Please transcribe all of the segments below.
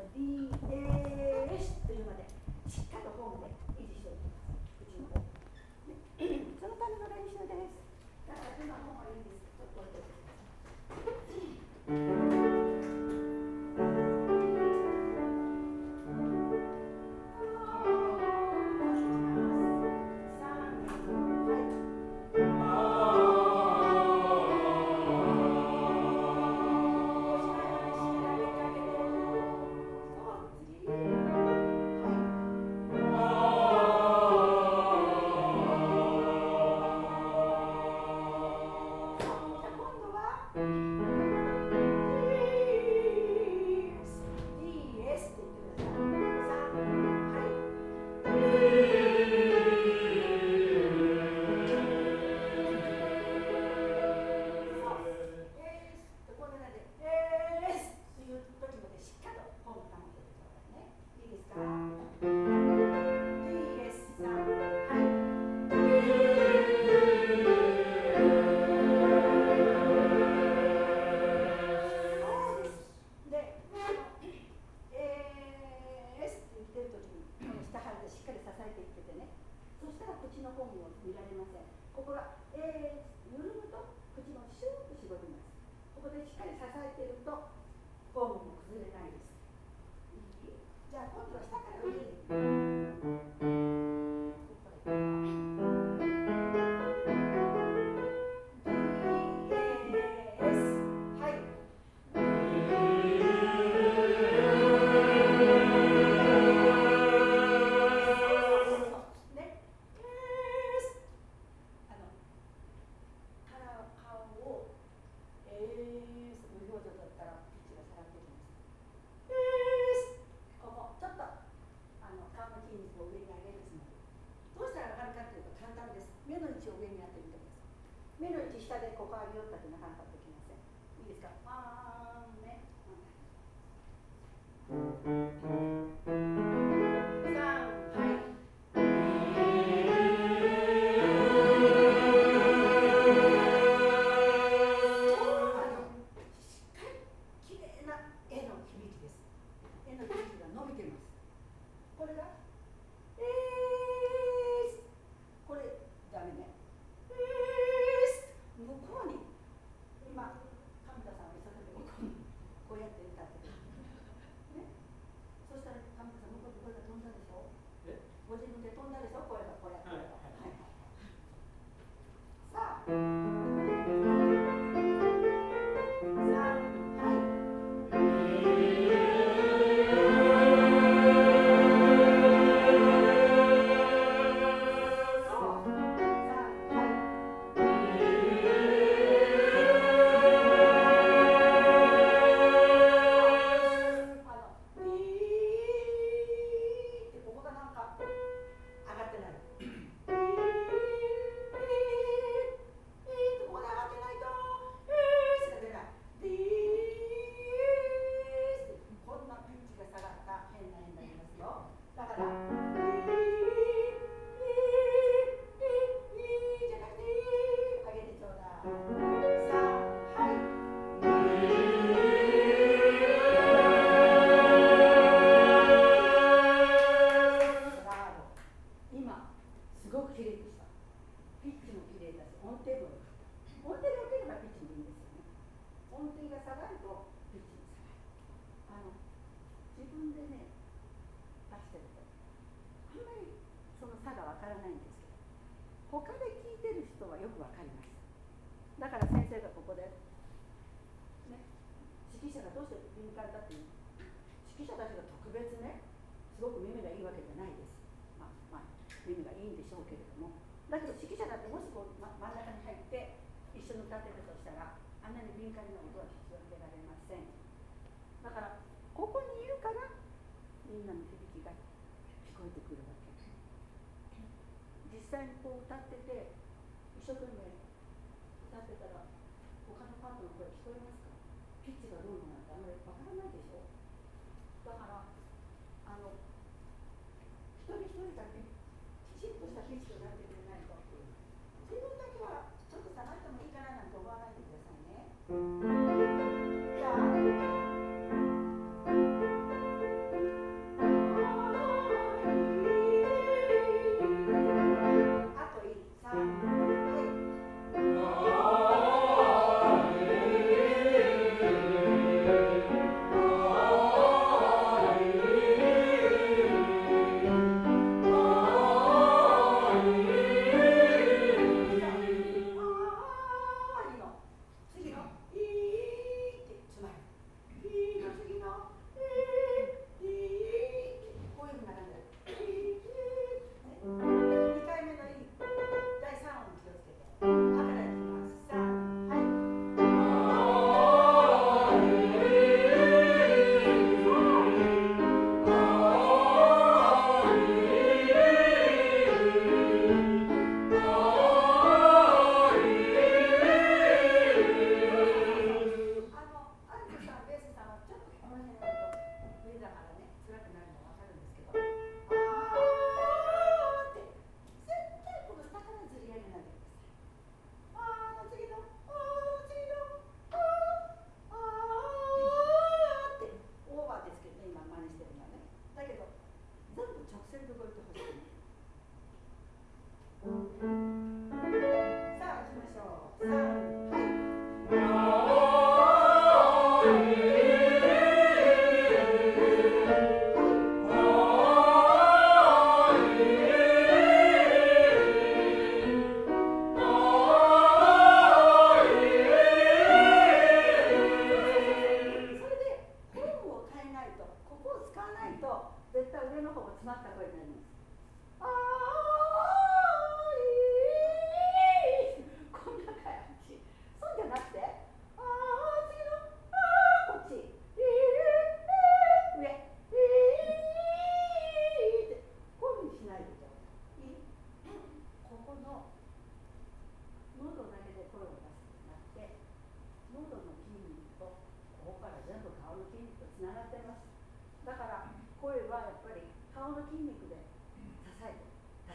DS というまでしっかりとホームで維持しておきます。うちの方そのための練習です。だから今の方がいいです。ちょっと置いておいてください。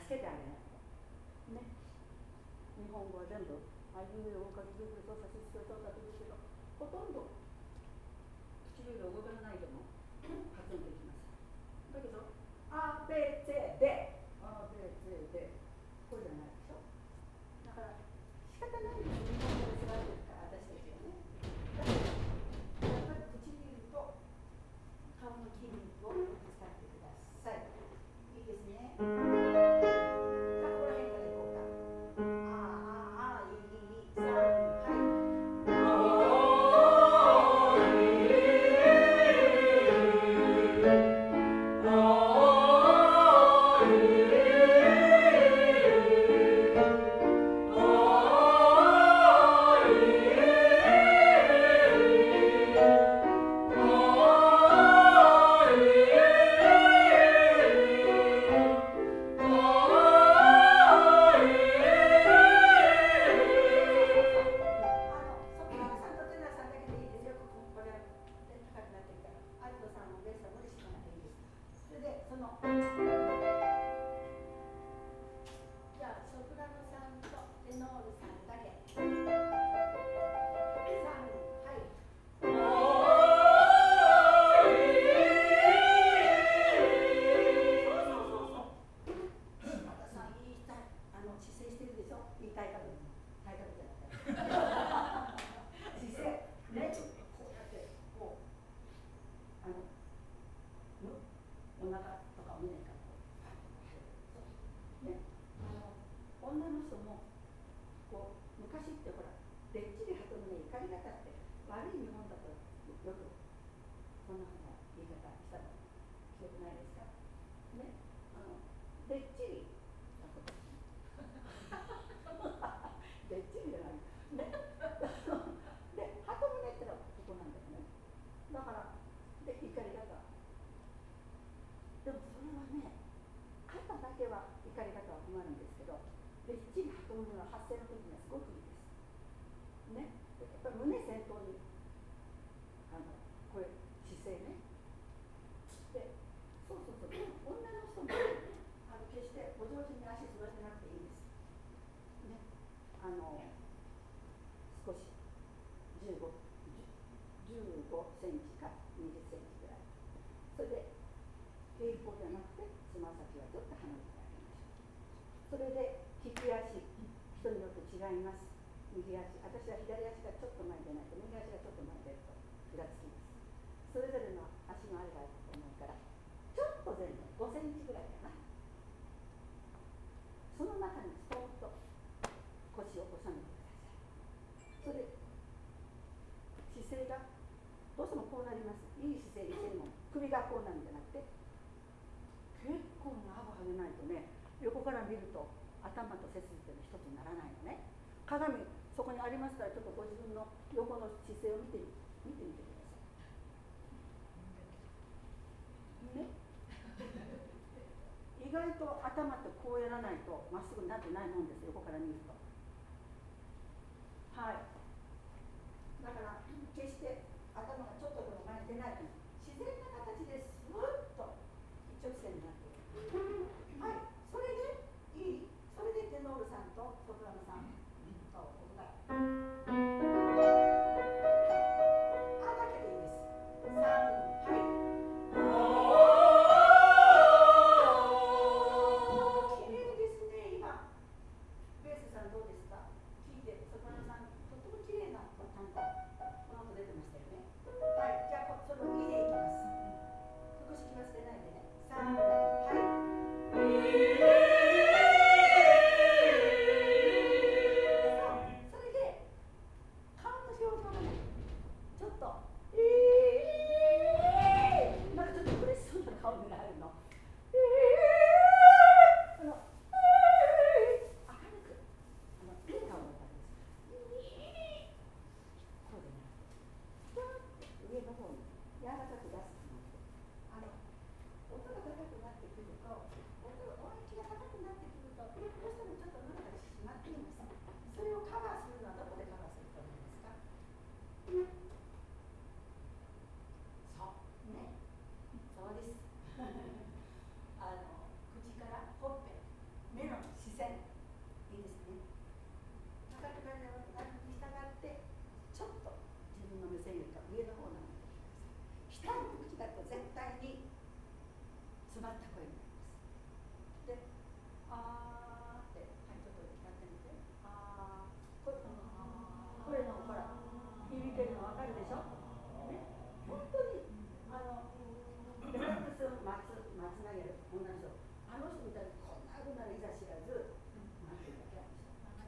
助けてあげないとね。日本語は全部あいうえおかきずく操作しつけ操作するけど、ほとんど唇が動かないでも発音できます。だけどあべせであべせでこれじゃないでしょ。だから仕方ないんです。日本語で育てるから私たちはね。だけどやっぱり唇と顔の筋肉を使ってください。いいですね。じゃあここら辺からいこうか。あいさんはい。少し15センチか20センチぐらい。それで平行じゃなくてつま先はちょっと離れてあげましょう。それで利き足、人によって違います。右足、私は左足がちょっと前でないと、右足がちょっと前でるとふらつきます。それぞれの足のあれがあると思うから、ちょっと前後5センチぐらいかな。その中にストンと腰を収めてください。それ姿勢がどうしてもこうなります。いい姿勢にしても首がこうなんじゃなくて、結構な顎上げないとね、横から見ると頭と背筋っていうのは一つにならないのね。鏡そこにありますから、ちょっとご自分の横の姿勢を見てみてくださいね。意外と頭ってこうやらないとまっすぐになってないもんです。横から見ると。はい。だから決して頭がちょっとでも前に出ないと、自然な形でスーッと一直線になっている。はい。それでいい。それでテノールさんとソプラノさんとここがあだけでいいです。3、はい。綺麗ですね。今ベースさんどうですか。聞いてソプラノさんとってもるでしょ、ね、本当にベラルーシの松投げる女の人、あの人みたいにこんなふうないざ知らず、なんていうだけあ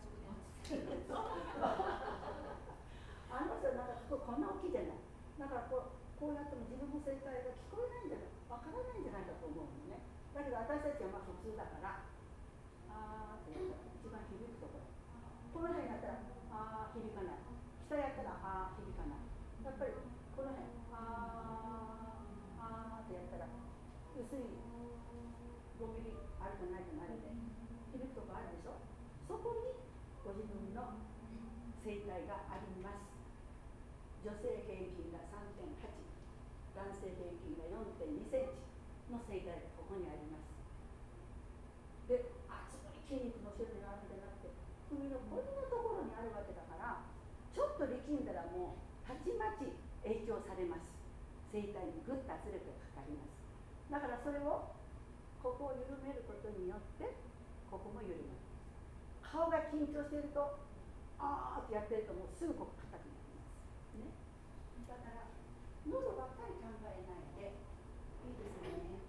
の人なんかこんな大きいじゃない。だからこうやっても自分の声帯が聞こえないんじゃない、わからないんじゃないかと思うのね。だけど私たちはまあ普通だから、あーってやったら一番響くところ。この辺やったらあー響かない。下やったらあー響かない。やっぱりこの辺あーってやったら薄い5ミリあるかないかないで響くとこあるでしょ。そこにご自分の声帯があります。女性平均が 3.8、男性平均が 4.2 センチの声帯がここにあります。で、厚い筋肉の種類があるんじゃなくて、首のこんなところにあるわけだから、ちょっと力んだらもうたちまち影響されます。声帯にぐっと圧力がかかります。だからそれをここを緩めることによってここも緩む。顔が緊張しているとあーってやってるともうすぐここ硬くなりますね。だから喉ばっかり考えないでいいですね。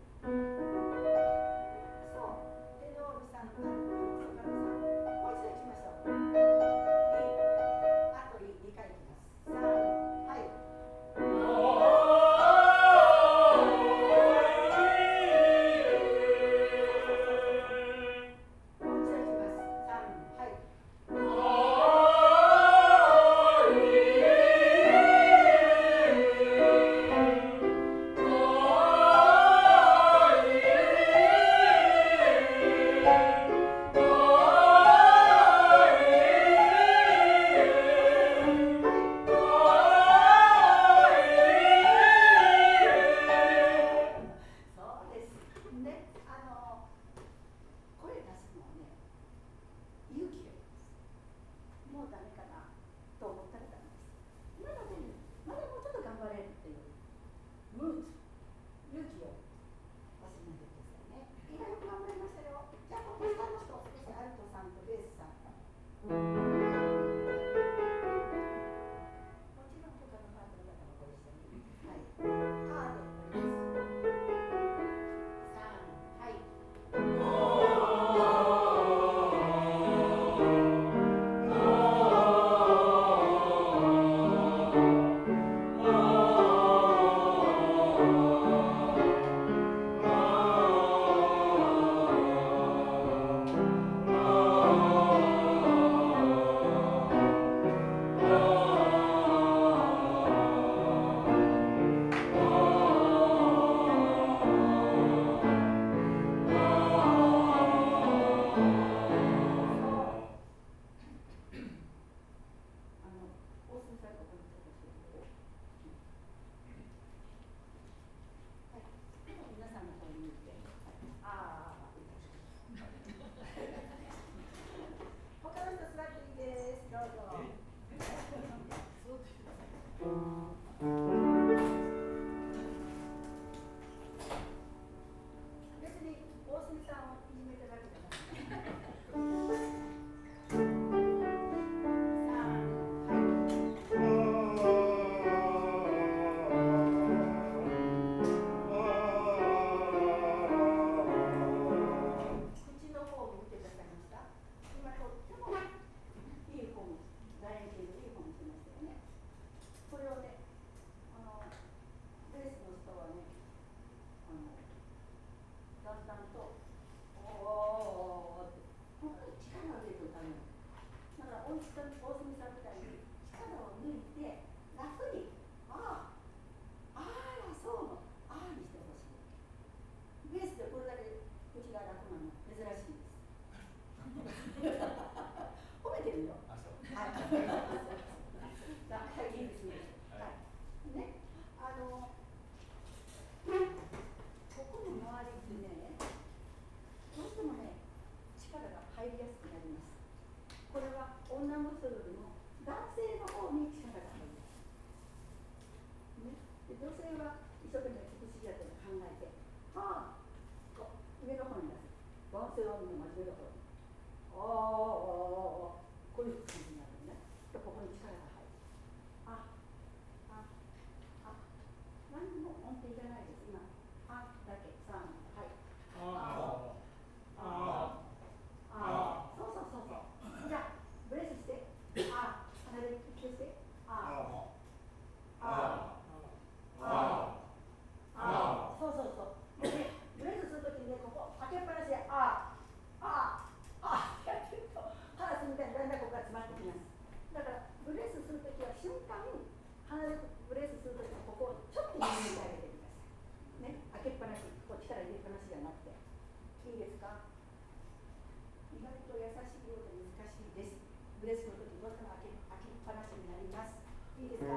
そうテノールさん、ソプラノさん、もう一度いきましょう。あと2回いきます。3、はい。もう一度いきます。3、はい。 間鼻でブレスするときはここをちょっと緩めてあげてくださいね。開けっぱなし、こっちから入れっぱなしじゃなくていいですか。意外と優しいようで難しいです。ブレスのときどうしても開けっぱなしになります。いいですか。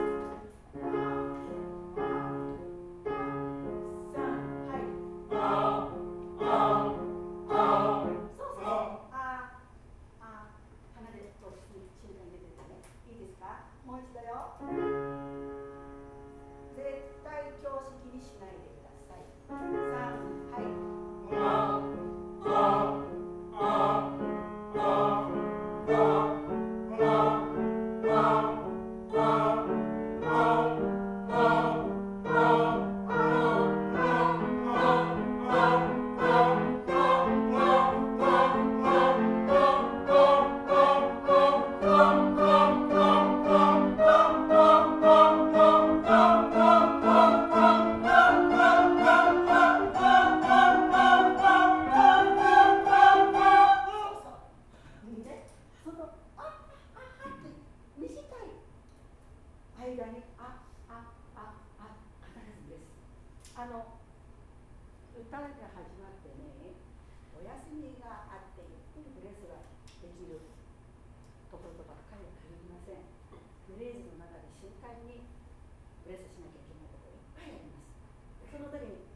歌が始まってね、お休みがあってゆっくりブレスができるところとばっかりは限りません。フレーズの中で瞬間にブレスしなきゃいけないことがいっぱいあります。その時に